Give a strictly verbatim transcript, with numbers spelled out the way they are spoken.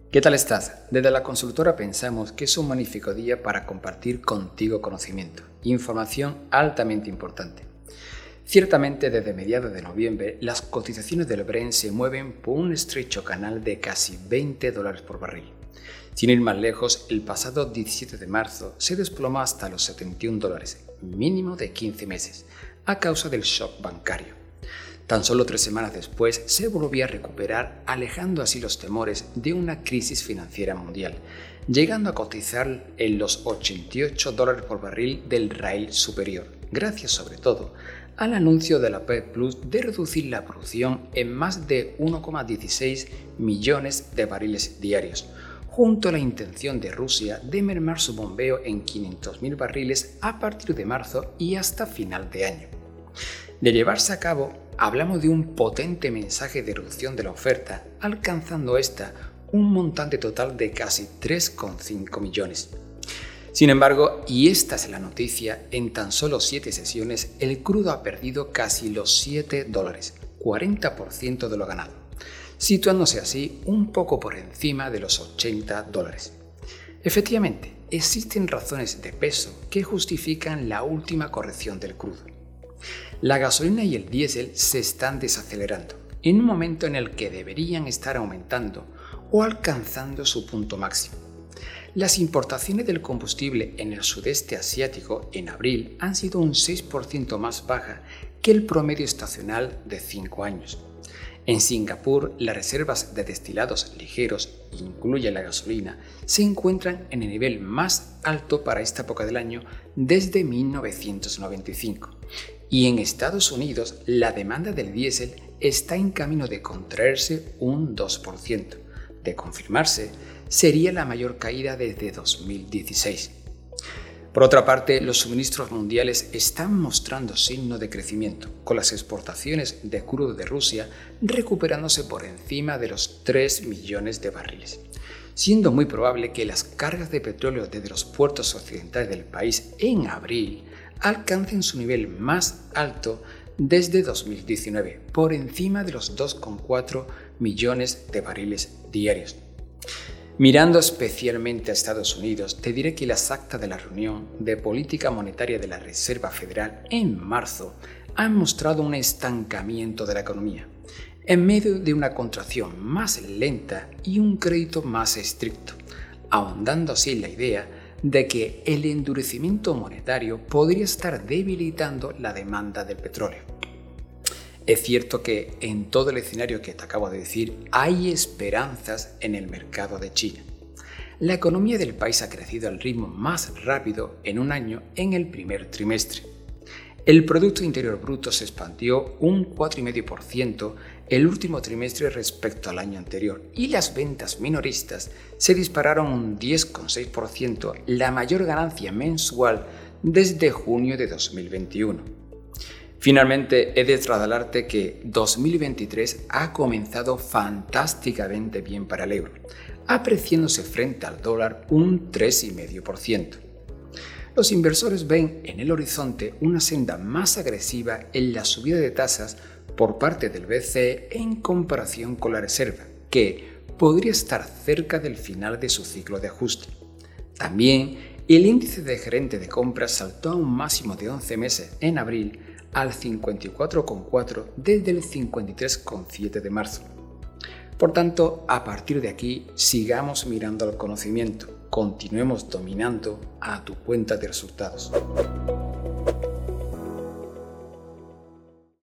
¿Qué tal estás? Desde la consultora pensamos que es un magnífico día para compartir contigo conocimiento, información altamente importante. Ciertamente, desde mediados de noviembre, las cotizaciones del Brent se mueven por un estrecho canal de casi veinte dólares por barril. Sin ir más lejos, el pasado diecisiete de marzo se desplomó hasta los setenta y un dólares, mínimo de quince meses, a causa del shock bancario. Tan solo tres semanas después se volvió a recuperar, alejando así los temores de una crisis financiera mundial, llegando a cotizar en los ochenta y ocho dólares por barril del rail superior, gracias sobre todo al anuncio de la OPEP Plus de reducir la producción en más de uno coma dieciséis millones de barriles diarios, junto a la intención de Rusia de mermar su bombeo en quinientos mil barriles a partir de marzo y hasta final de año. De llevarse a cabo, hablamos de un potente mensaje de reducción de la oferta, alcanzando esta un montante total de casi tres coma cinco millones. Sin embargo, y esta es la noticia, en tan solo siete sesiones el crudo ha perdido casi los siete dólares, cuarenta por ciento de lo ganado, situándose así un poco por encima de los ochenta dólares. Efectivamente, existen razones de peso que justifican la última corrección del crudo. La gasolina y el diésel se están desacelerando, en un momento en el que deberían estar aumentando o alcanzando su punto máximo. Las importaciones del combustible en el sudeste asiático en abril han sido un seis por ciento más baja que el promedio estacional de cinco años. En Singapur, las reservas de destilados ligeros, incluye la gasolina, se encuentran en el nivel más alto para esta época del año desde mil novecientos noventa y cinco. Y en Estados Unidos, la demanda del diésel está en camino de contraerse un dos por ciento. De confirmarse, sería la mayor caída desde dos mil dieciséis. Por otra parte, los suministros mundiales están mostrando signos de crecimiento, con las exportaciones de crudo de Rusia recuperándose por encima de los tres millones de barriles, siendo muy probable que las cargas de petróleo desde los puertos occidentales del país en abril alcancen su nivel más alto desde dos mil diecinueve, por encima de los dos coma cuatro millones de barriles diarios. Mirando especialmente a Estados Unidos, te diré que las actas de la reunión de política monetaria de la Reserva Federal en marzo han mostrado un estancamiento de la economía, en medio de una contracción más lenta y un crédito más estricto, ahondando así en la idea de que el endurecimiento monetario podría estar debilitando la demanda del petróleo. Es cierto que en todo el escenario que te acabo de decir hay esperanzas en el mercado de China. La economía del país ha crecido al ritmo más rápido en un año en el primer trimestre. El Producto Interior Bruto se expandió un cuatro coma cinco por ciento el último trimestre respecto al año anterior y las ventas minoristas se dispararon un diez coma seis por ciento, la mayor ganancia mensual desde junio de dos mil veintiuno. Finalmente, he de trasladarte que dos mil veintitrés ha comenzado fantásticamente bien para el euro, apreciándose frente al dólar un tres coma cinco por ciento. Los inversores ven en el horizonte una senda más agresiva en la subida de tasas por parte del B C E en comparación con la Reserva, que podría estar cerca del final de su ciclo de ajuste. También, el índice de gerente de compras saltó a un máximo de once meses en abril al cincuenta y cuatro coma cuatro desde el cincuenta y tres coma siete de marzo. Por tanto, a partir de aquí, sigamos mirando al conocimiento, continuemos dominando a tu cuenta de resultados.